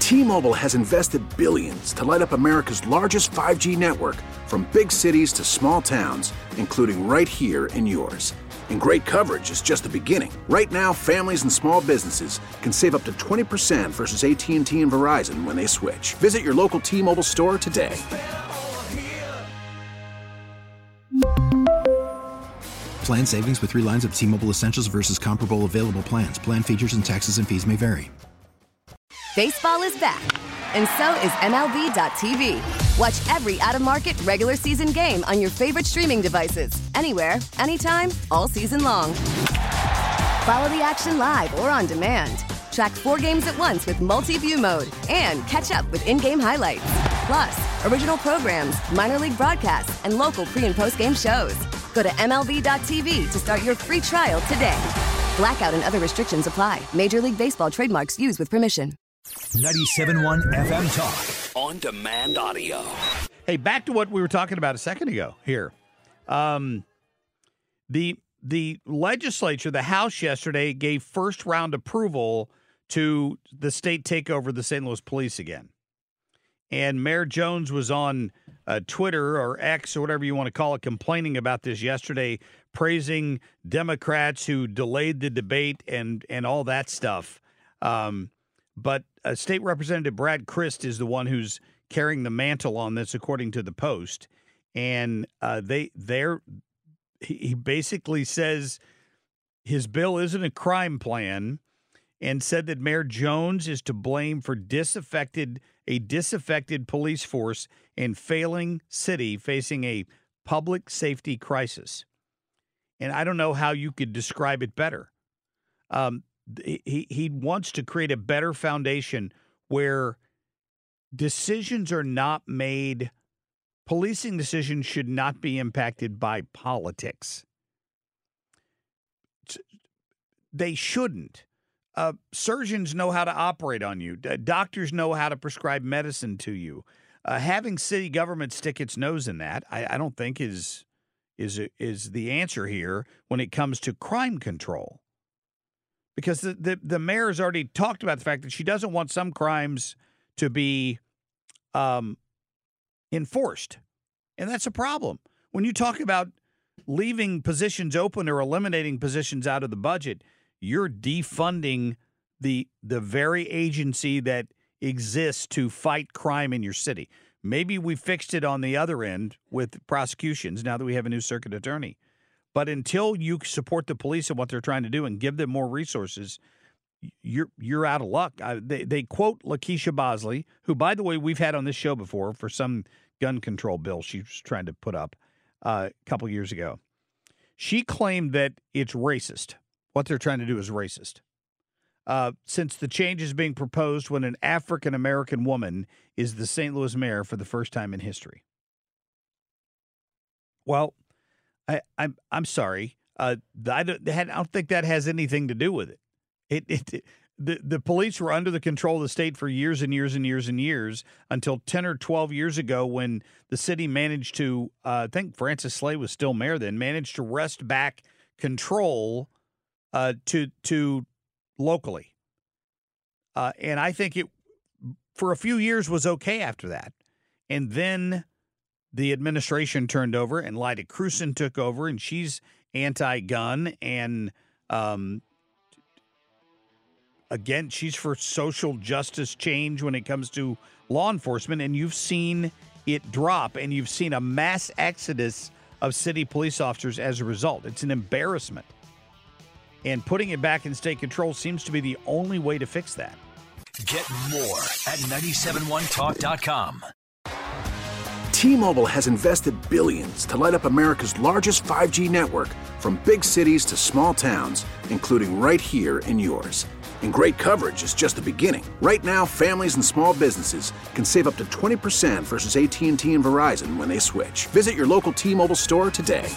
T-Mobile has invested billions to light up America's largest 5G network, from big cities to small towns, including right here in yours. And great coverage is just the beginning. Right now, families and small businesses can save up to 20% versus AT&T and Verizon when they switch. Visit your local T-Mobile store today. Plan savings with 3 lines of T-Mobile Essentials versus comparable available plans. Plan features and taxes and fees may vary. Baseball is back, and so is MLB.tv. Watch every out-of-market regular season game on your favorite streaming devices, anywhere, anytime, all season long. Follow the action live or on demand. Track 4 games at once with multi-view mode and catch up with in-game highlights. Plus, original programs, minor league broadcasts, and local pre- and post-game shows. Go to MLB.tv to start your free trial today. Blackout and other restrictions apply. Major League Baseball trademarks used with permission. 97.1 FM Talk. On demand audio. Hey, back to what we were talking about a second ago here. The legislature, the House yesterday, gave first-round approval to the state take over the St. Louis Police again. And Mayor Jones was on Twitter or X or whatever you want to call it, complaining about this yesterday, praising Democrats who delayed the debate and all that stuff. But State Representative Brad Crist is the one who's carrying the mantle on this, according to the Post. And he basically says his bill isn't a crime plan, and said that Mayor Jones is to blame for a disaffected police force and failing city facing a public safety crisis. And I don't know how you could describe it better. He wants to create a better foundation where decisions are not made. Policing decisions should not be impacted by politics. They shouldn't. Surgeons know how to operate on you. Doctors know how to prescribe medicine to you. Having city government stick its nose in that, I don't think is the answer here when it comes to crime control. Because the mayor has already talked about the fact that she doesn't want some crimes to be enforced. And that's a problem. When you talk about leaving positions open or eliminating positions out of the budget, you're defunding the very agency that exists to fight crime in your city. Maybe we fixed it on the other end with prosecutions now that we have a new circuit attorney. But until you support the police and what they're trying to do and give them more resources, you're out of luck. They quote Lakeisha Bosley, who, by the way, we've had on this show before for some gun control bill she was trying to put up a couple years ago. She claimed that it's racist. What they're trying to do is racist. Since the change is being proposed when an African-American woman is the St. Louis mayor for the first time in history. Well, I'm sorry. I don't think that has anything to do with it. The police were under the control of the state for years and years and years and years until 10 or 12 years ago when the city managed to, I think Francis Slay was still mayor then, managed to wrest back control to locally. And I think it, for a few years, was okay after that. And then the administration turned over and Lyda Krewson took over, and she's anti-gun. And again, she's for social justice change when it comes to law enforcement. And you've seen it drop, and you've seen a mass exodus of city police officers as a result. It's an embarrassment. And putting it back in state control seems to be the only way to fix that. Get more at 971talk.com. T-Mobile has invested billions to light up America's largest 5G network, from big cities to small towns, including right here in yours. And great coverage is just the beginning. Right now, families and small businesses can save up to 20% versus AT&T and Verizon when they switch. Visit your local T-Mobile store today.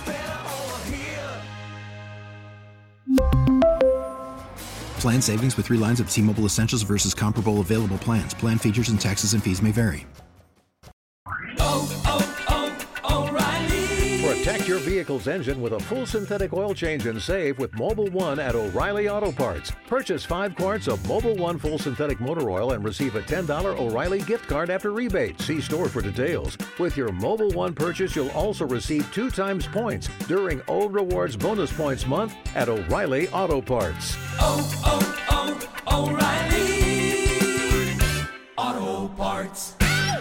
Plan savings with 3 lines of T-Mobile Essentials versus comparable available plans. Plan features and taxes and fees may vary. We're at Protect your vehicle's engine with a full synthetic oil change and save with Mobil 1 at O'Reilly Auto Parts. Purchase 5 quarts of Mobil 1 full synthetic motor oil and receive a $10 O'Reilly gift card after rebate. See store for details. With your Mobil 1 purchase, you'll also receive 2 times points during Old Rewards Bonus Points Month at O'Reilly Auto Parts. O'Reilly Auto Parts.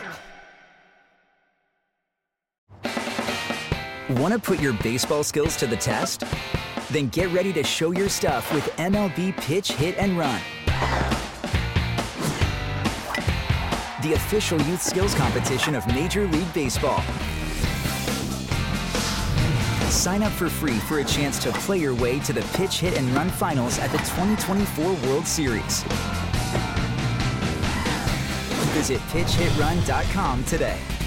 Want to put your baseball skills to the test? Then get ready to show your stuff with MLB Pitch, Hit, and Run. The official youth skills competition of Major League Baseball. Sign up for free for a chance to play your way to the Pitch, Hit, and Run finals at the 2024 World Series. Visit PitchHitRun.com today.